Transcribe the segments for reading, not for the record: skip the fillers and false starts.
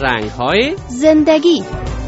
رنگ‌های زندگی.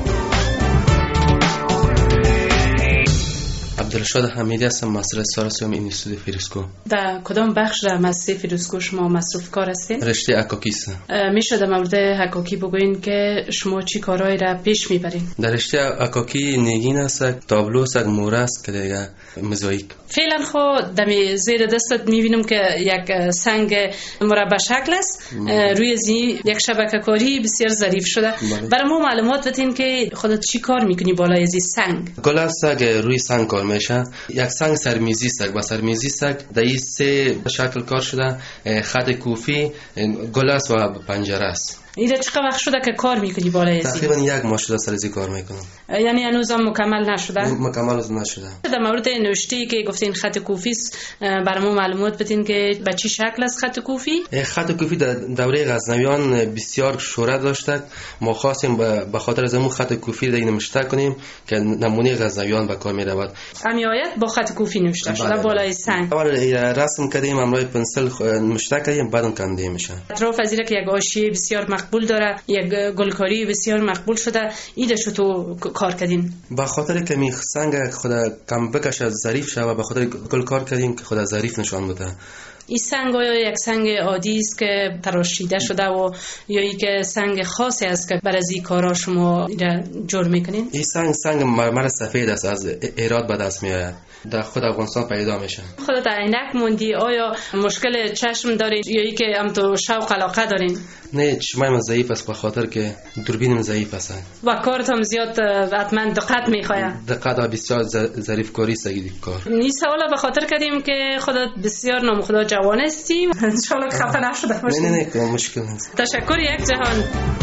عبدالرشاد حمیدی هستم، مسئول سارسیوم اینستیتوت فریسکو. در کدام بخش در مؤسسه فریسکو شما مصروف کار هستین؟ رشته حکاکی است. میشه در مورد حکاکی بگوین که شما چی کارهایی را پیش میبرین؟ در رشته حکاکی نیگین است، تابلو است، موره است که دیگه موزاییک. فعلا خود دمی زیر دستت میبینم که یک سنگ مربع شکل است، روی زی یک شبکه کاری بسیار ظریف شده. برای ما معلومات بدین که خودت چی کار میکنی بالای زی سنگ؟ گل است که روی سنگ کار میشه. یک سنگ سرمیزی است، با سرمیزی است در این سه شکل کار شده، خط کوفی، گل است و پنجره است. ایده چقدر وقت شده که کار میکنی بالای زی؟ تقریبا یک ماه شده سر زی کار میکنم. یعنی هنوز هم مکمل نشده؟ مکمل نشده. در مورد نوشتی که گفتین خط کوفی است، برای ما معلومات بدین که به چی شکل است خط کوفی؟ خط کوفی در دوره غزنویان بسیار شهرت داشت. ما خواستیم به خاطر از اون خط کوفی را نوشته کنیم که نمونه غزنویان به کار می رود. امی آیت با خط کوفی نوشته شده بالای سنگ. اول رسم کردیم، امروز پنسل نوشته کردیم، بعدم کنده میشه. اطراف از اینکه یک حاشیه بسیار مقبول داره، یک گلکاری بسیار مقبول شده، ایدهشو تو کار کردین؟ به خاطر که می سنگ خدا کم بکشه ظریف شه و به خاطر گل کار کردیم که خدا ظریف نشان بده. این سنگ یا یک سنگ عادی است که تراشیده شده و یا ای که سنگ خاصی است که برای این کارا شما جور میکنین؟ این سنگ مرمر سفید است، از ایران به دست میآید، در خود افغانستان پیدا میشه. خودت عینک موندی، آیا مشکل چشم دارین یا ای که هم تو شوق علاقه دارین؟ نه، چشمم ضعیف است به خاطر که دوربینم ضعیف است و کارت هم زیاد حتما دقت میخواد. دقت بسیار ظریف کاری است این کار. این سوالا به خاطر کردیم که خودت بسیار نام خدا جوان هستی، ان شاء الله خفه نشده باشی. نه مشکل نیست. تشکر یک جهان.